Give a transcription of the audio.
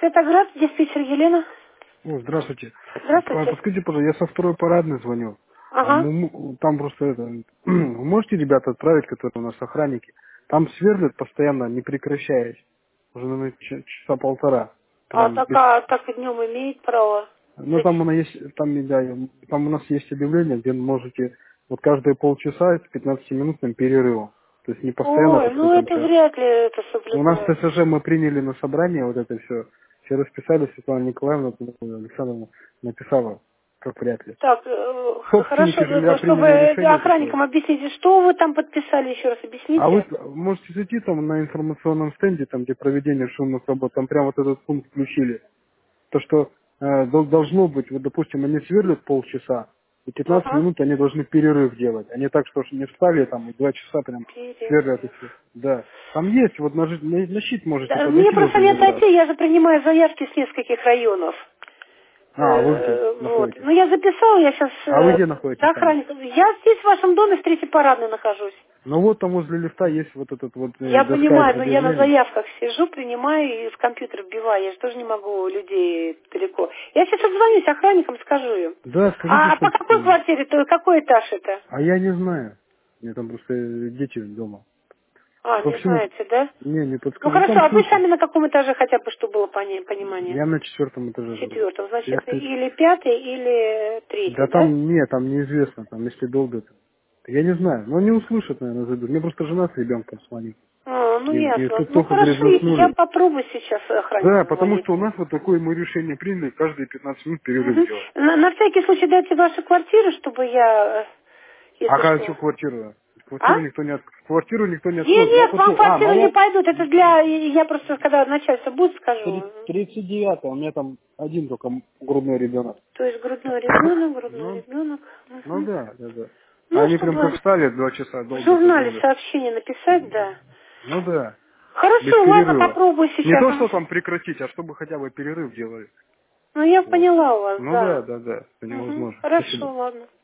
Светоград, диспетчер Елена. О, здравствуйте. Здравствуйте. Подскажите, пожалуйста, я со второй парадной звоню. Ага. Там просто это... Вы можете ребята отправить, которые у нас охранники? Там сверлят постоянно, не прекращаясь. Уже, наверное, часа полтора. А Прям без... так и днем имеет право. Ну, там, она есть, там, да, там у нас есть объявление, где можете вот каждые полчаса с 15-минутным перерывом. То есть не постоянно, Ой, так ну сказать, там это все. вряд ли это У нас соблюдают. ТСЖ мы приняли на собрание вот это все. Все расписали, Светлана Николаевна Александровна написала, как вряд ли. Так, Собственники хорошо, жилья чтобы приняли решение такое. охранникам объясните, что вы там подписали, еще раз А вы объясните. можете зайти там на информационном стенде, там где проведение шумных работ, там прямо вот этот пункт включили. То, что должно быть, вот допустим, они сверлят полчаса, и 15 Ага. минут они должны перерыв делать. Они так, что ж не встали там и 2 часа прям сверлят и Перерыв. все. Да. Там есть, вот на щит можете Да, мне подойти просто возле нет лифта. зайти, я же принимаю заявки с нескольких районов. А вы где Вот. находитесь? Ну, я записала, я сейчас А вы где находитесь сами? охранником. Я здесь в вашем доме в третьей парадной нахожусь. Ну вот там возле лифта есть вот этот вот Я доска понимаю, но я на объявлений. заявках сижу, принимаю и в компьютер вбиваю. Я же тоже не могу людей далеко. Я сейчас отзвонюсь охранникам, скажу им. Да, скажите, А по что... какой квартире, то какой этаж это? А я не знаю. У меня там просто дети дома. А, По не всему... знаете, да? Не Ну подскажу. хорошо, Там а вы слышно. сами на каком этаже хотя бы, чтобы было понимание? Я на 4-м этаже живу. Четвертом, Я значит, в третьем. или пятый, или Да третий, да? там нет, там неизвестно, там если долго. Я не знаю. Но не услышат, наверное, зайдут. Мне просто жена с ребенком звонит. А, ну И ясно. тут Ну только, говорит, хорошо, я заснули. попробую сейчас Да, охранникам потому звонить. что у нас вот такое мы решение приняли, каждые 15 минут перерыв Мгм. делать. На всякий случай дайте вашу квартиру, чтобы я, А если какую что. квартиру? А? Квартиру никто не откроет. Я Нет, вам хочу... квартиру не моя пойдут. Это для... Я просто, когда начальство будет, скажу. 39, у меня там один только грудной ребенок. То есть грудной ребенок, грудной Ну, ребенок. ну Мгм. да, да, да. А Ну, они прям как чтобы встали 2 часа в долбят, журнале долбят. сообщение написать, да. Ну да, без Хорошо, ладно, перерыва. попробую Не сейчас. то, что там прекратить, а чтобы хотя бы перерыв делали. Ну, я Вот. поняла вас, Ну да, да. да, да, это Мгм. невозможно. Спасибо. Хорошо, ладно.